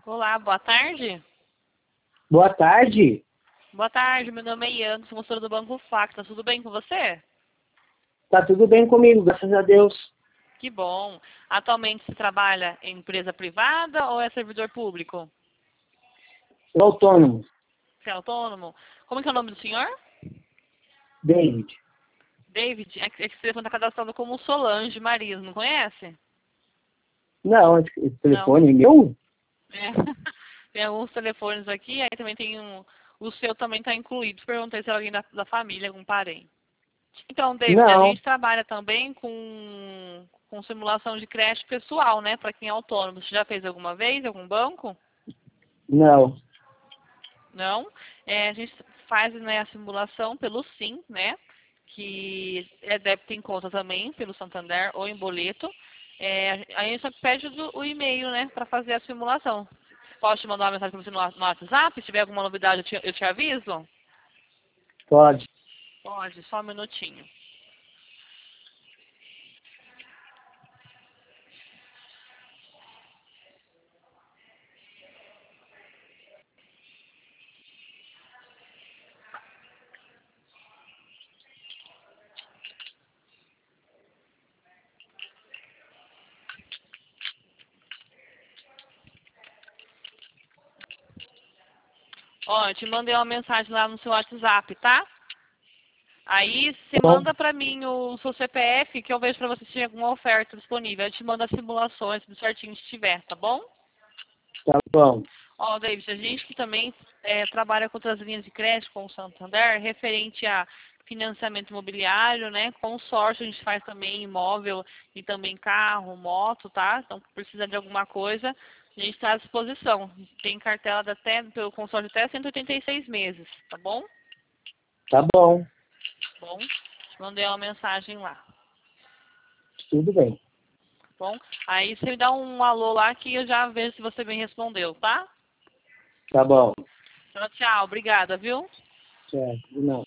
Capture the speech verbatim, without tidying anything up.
Olá, boa tarde. Boa tarde. Boa tarde, meu nome é Ian, sou moçora do Banco Facta. Tudo bem com você? Tá tudo bem comigo, graças a Deus. Que bom. Atualmente você trabalha em empresa privada ou é servidor público? Sou autônomo. Você é autônomo? Como que é o nome do senhor? David. David, é que é que você está cadastrado como Solange Marias, não conhece? Não, esse esse Não. telefone é meu? É. Tem alguns telefones aqui, aí também tem um. O seu também está incluído. Perguntei se é alguém da, da família, algum parente. Então, David, a Não, gente trabalha também com, com simulação de creche pessoal, né? Para quem é autônomo. Você já fez alguma vez, algum banco? não. Não. É, a gente faz, né, a simulação pelo Sim, né? Que é débito em conta também, pelo Santander ou em boleto. É, a gente só pede do- o e-mail, né, para fazer a simulação. Posso te mandar uma mensagem para você no, no WhatsApp? Se tiver alguma novidade, eu te, eu te aviso? Pode. Pode, só um minutinho. Ó, eu te mandei uma mensagem lá no seu WhatsApp, tá? Aí você Bom, manda pra mim o seu C P F, que eu vejo pra você se tem alguma oferta disponível. Eu te mando as simulações, tudo certinho se tiver, tá bom? tá bom. Ó, David, a gente que também é, trabalha com outras linhas de crédito com o Santander, referente a financiamento imobiliário, né? Consórcio a gente faz também imóvel e também carro, moto, tá? Então, precisa de alguma coisa, a gente está à disposição. Tem cartela de até, pelo consórcio até cento e oitenta e seis meses, tá bom? Tá bom. Bom, te mandei uma mensagem lá. Tudo bem. Bom, aí você me dá um alô lá que eu já vejo se você me respondeu, tá? Tá bom. Então, tchau, obrigada, viu? Certo. Não.